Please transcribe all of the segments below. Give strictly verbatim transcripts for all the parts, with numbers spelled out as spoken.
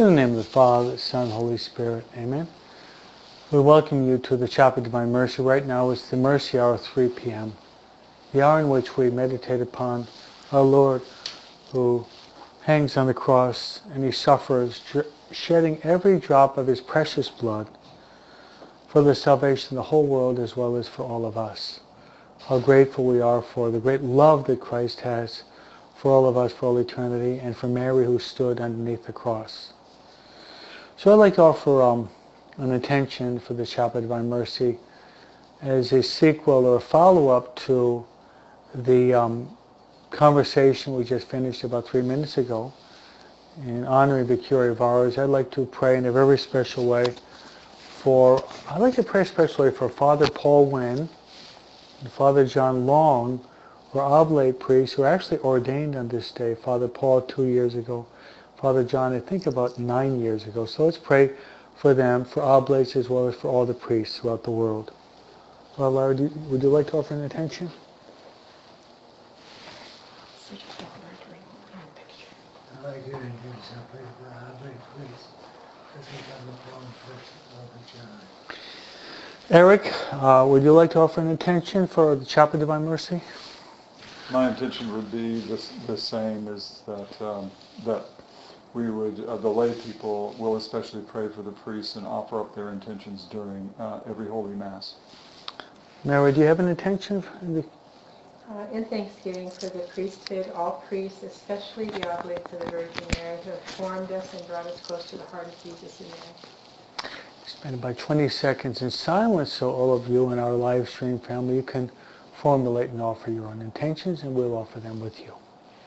In the name of the Father, the Son, Holy Spirit. Amen. We welcome you to the Chapel of Divine Mercy. Right now it's the Mercy Hour, three p.m. The hour in which we meditate upon our Lord who hangs on the cross and he suffers, shedding every drop of his precious blood for the salvation of the whole world as well as for all of us. How grateful we are for the great love that Christ has for all of us for all eternity, and for Mary who stood underneath the cross. So I'd like to offer um, an intention for the Chapel of Divine Mercy as a sequel or a follow-up to the um, conversation we just finished about three minutes ago in honoring the Cure of ours. I'd like to pray in a very special way for, I'd like to pray especially for Father Paul Wynn and Father John Long, who are oblate priests who are actually ordained on this day. Father Paul two years ago, Father John I think about nine years ago. So let's pray for them, for oblates as well as for all the priests throughout the world. Well, Laura, do you, would you like to offer an intention? I'd like to introduce our prayer for the oblate priests as we come upon Father John. Eric, uh, would you like to offer an intention for the Chapel of Divine Mercy? My intention would be this, the same as that um, that we would, uh, the lay people will especially pray for the priests and offer up their intentions during uh, every Holy Mass. Mary, do you have an intention? Uh, in thanksgiving for the priesthood, all priests, especially the oblates of the Virgin Mary, who have formed us and brought us close to the heart of Jesus and Mary. Spend about twenty seconds in silence so all of you in our live stream family, you can formulate and offer your own intentions, and we'll offer them with you.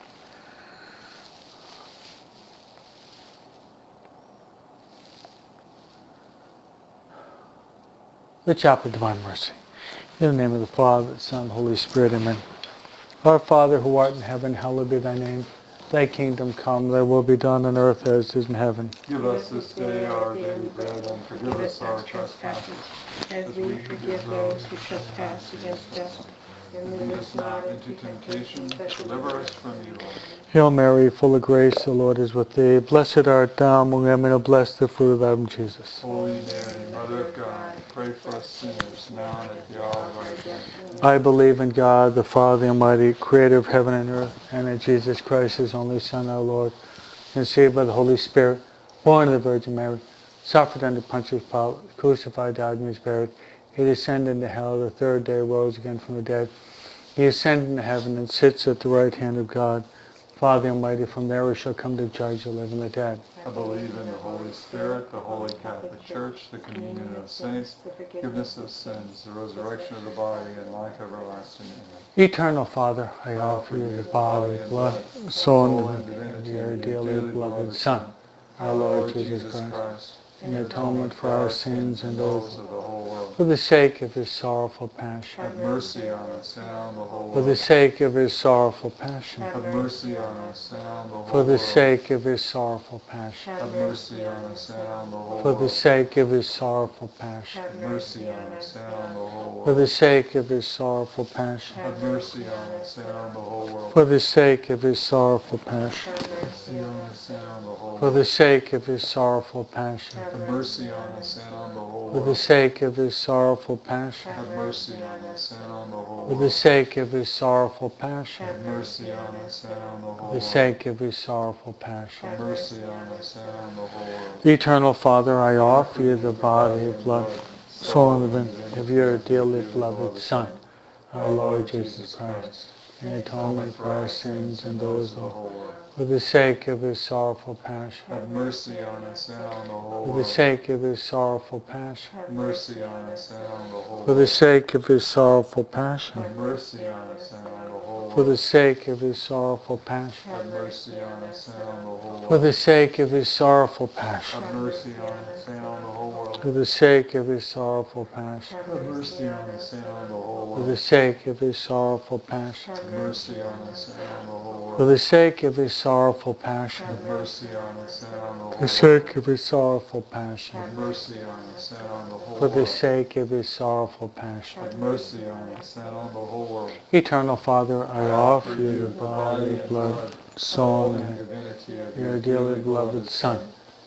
The Chapel of Divine Mercy. In the name of the Father, the Son, Holy Spirit, amen. Our Father who art in heaven, hallowed be thy name. Thy kingdom come, thy will be done on earth as it is in heaven. Give us this day our daily bread, and forgive us our trespasses, as we forgive those who trespass against us. and lead us not into temptation, but deliver us from evil. Hail Mary, full of grace, the Lord is with thee. Blessed art thou among women, and blessed the fruit of thy womb, Jesus. Holy Mary, Mother of God, pray for us sinners, now and at the hour of our death. I believe in God, the Father Almighty, creator of heaven and earth, and in Jesus Christ, his only Son, our Lord, conceived by the Holy Spirit, born of the Virgin Mary, suffered under Pontius Pilate, crucified, died, and was buried. He descended into hell. The third day rose again from the dead. He ascended into heaven and sits at the right hand of God. Father Almighty, from there we shall come to judge the living and the dead. I believe in the Holy Spirit, the Holy Catholic Church, the communion of saints, forgiveness of sins, the resurrection of the body, and life everlasting. Amen. Eternal Father, I offer you the body, blood, soul, and divinity of your dearly beloved Son, our Lord Jesus Christ, in atonement for our sins and those of the whole world. for the sake of his sorrowful passion. Have mercy on us and on the whole For the world. sake of his sorrowful passion. Have mercy on us and on the whole For the world. sake of his sorrowful passion. Have mercy on us and on the whole For the world. sake of his sorrowful passion. Have mercy on us and on the whole world. For the sake of his sorrowful passion. Have mercy on us and on the whole world. For the sake of his sorrowful passion. Have mercy on us and on the whole For the world. sake of his sorrowful passion. Have mercy on us and on the whole For the world. sake of his sorrowful passion. Have mercy on us and on the whole For the world. sake of his sorrowful passion. Have mercy on us and on the whole For the world. sake of his sorrowful passion. Have mercy on us and on the whole world. Eternal Father, I offer you the body, blood, soul, and divinity of your dearly beloved Son, our Lord Jesus Christ, in atonement for our sins and those of the whole world. For the sake of his sorrowful passion. Have mercy on us and on the whole For the world. sake of his sorrowful passion. Have mercy on us and on the whole For the world. sake of his sorrowful passion. Have mercy on us and on the whole For the world. sake of his sorrowful passion. Have mercy on us and on the whole For world. the sake of his sorrowful passion. Have mercy on us and on the whole world. For the sake of his sorrowful passion. Have mercy on us and on the whole For the world. sake of his sorrowful passion. Have mercy on us and on the whole For world. the sake of his sorrowful passion. Have mercy on us and on the For whole the world. sake of his sorrowful passion. Have mercy on us and on the whole For the world. sake of his sorrowful passion. Have mercy on us and on the whole world. Eternal Father, I offer you the body, blood, soul, and and divinity of your dearly beloved Son,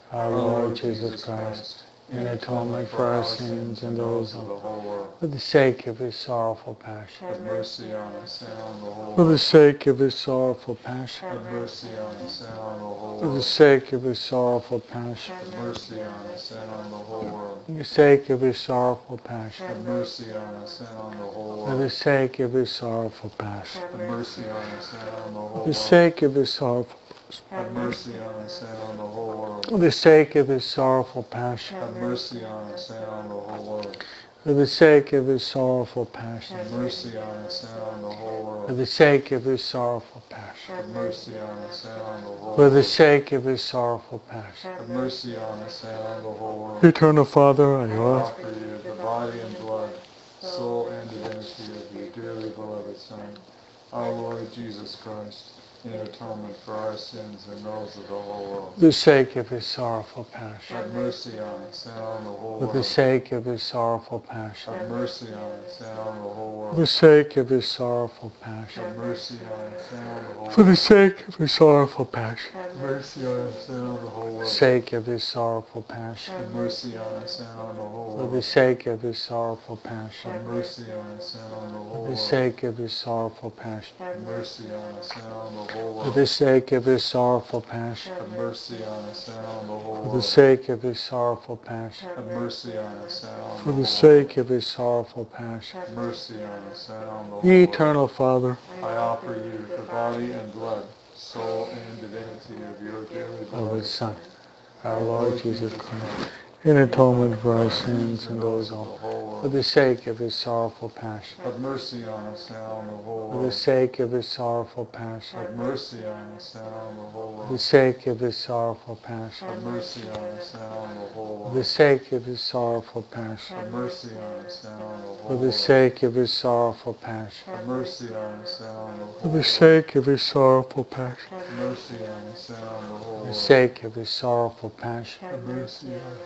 our Lord Jesus Christ, in atonement for our sins and those of the whole world. For the sake of his sorrowful passion. Have mercy on us and on the whole For the world. sake of his sorrowful passion. Have mercy on us and on the whole For the world. sake of his sorrowful passion. Have mercy on us and on the whole world. For the sake of his sorrowful passion. Have mercy on us and on the whole For the world. sake of his sorrowful passion. Have mercy on us and on the whole For the world. sake of his sorrowful Have mercy on us and on the whole world. For the sake of his sorrowful passion. Have mercy on us and on the whole world. For the sake of his sorrowful passion. Have mercy on us and on the whole For world. the sake of his sorrowful passion. Have mercy on us and on the whole For the world. sake of his sorrowful passion. Have mercy on us and on the whole world. Eternal Father, I I ask offer you the body and blood, soul and divinity of your dearly beloved Son, our Lord Jesus Christ, in atonement for our sins and those of the whole world. for the sake of his sorrowful passion. Have mercy on us and on the whole For the world. sake of his sorrowful passion. Have mercy on us and on the whole For the world. sake of his sorrowful passion. Have mercy on us and on the whole For the world. sake of his sorrowful passion. Have mercy on us and on the whole For the world. sake of his sorrowful passion. Have mercy on us and on the whole For the world. sake of his sorrowful passion. Have mercy on us and on the whole For the world. sake of his sorrowful passion. Have mercy on us and on the whole For world. the sake of his sorrowful passion. Have mercy on us and on the whole For the world. sake of his sorrowful passion. Have mercy on us and on For the the whole sake of his sorrowful passion. world. Mercy on us and on the whole world. Eternal Father, I offer you the body and blood, soul and divinity of your dearly of beloved his Son, our Lord Jesus Christ, in atonement for our sins and those of the whole For world. the sake of his sorrowful passion. Have mercy on us and on the whole For the world. sake of his sorrowful passion. Have mercy on us and on the whole For the world. sake of his sorrowful passion. Have mercy on us and on the whole For the world. sake of his sorrowful passion. Have mercy on us and on the For whole the world. sake of his sorrowful passion. Have mercy on us and on the For whole the world. sake of his sorrowful passion. Have mercy on us and on the whole For the world. sake of his sorrowful passion. Have mercy on us.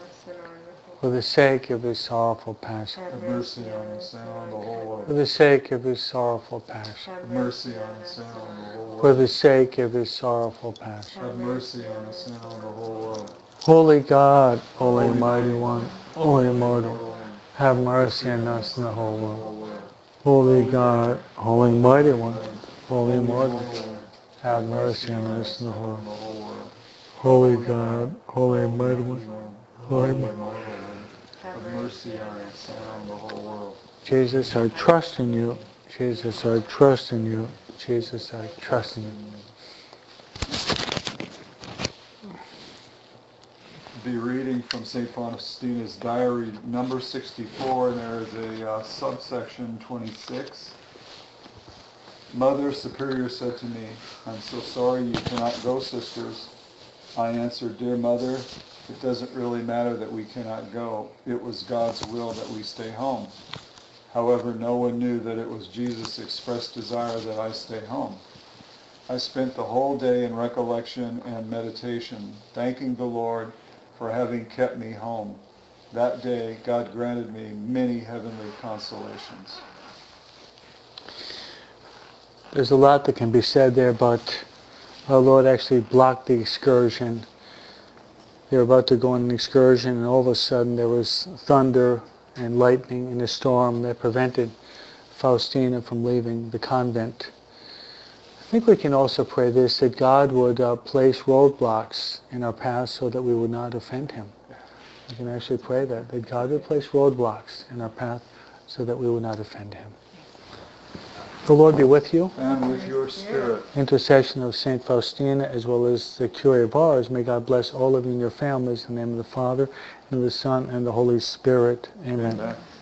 For the sake of his sorrowful passion. Have mercy on us and on the whole For world. the sake of his sorrowful passion. Have mercy on us and on the whole For world. the sake of his sorrowful passion. Have mercy on us and on the whole world. Holy God, Holy Mighty One, Holy Immortal, have mercy on us and the whole world. Holy God, Holy Mighty One, Holy Immortal, have mercy on us and the whole world. Holy God, Holy Mighty One, Holy Immortal. Have mercy on us and on the whole world. Jesus, I trust in you. Jesus, I trust in you. Jesus, I trust in you. Be reading from Saint Faustina's diary, number sixty-four, and there is a uh, subsection twenty-six. Mother Superior said to me, "I'm so sorry you cannot go, sisters." I answered, "Dear Mother, it doesn't really matter that we cannot go. It was God's will that we stay home." However, no one knew that it was Jesus' expressed desire that I stay home. I spent the whole day in recollection and meditation, thanking the Lord for having kept me home. That day, God granted me many heavenly consolations. There's a lot that can be said there, but our Lord actually blocked the excursion. They were about to go on an excursion, and all of a sudden there was thunder and lightning and a storm that prevented Faustina from leaving the convent. I think we can also pray this, that God would uh, place roadblocks in our path so that we would not offend Him. We can actually pray that, that God would place roadblocks in our path so that we would not offend Him. The Lord be with you. And with your spirit. Intercession of Saint Faustina as well as the Cure of Ars, may God bless all of you and your families in the name of the Father, and of the Son, and the Holy Spirit. Amen. Amen.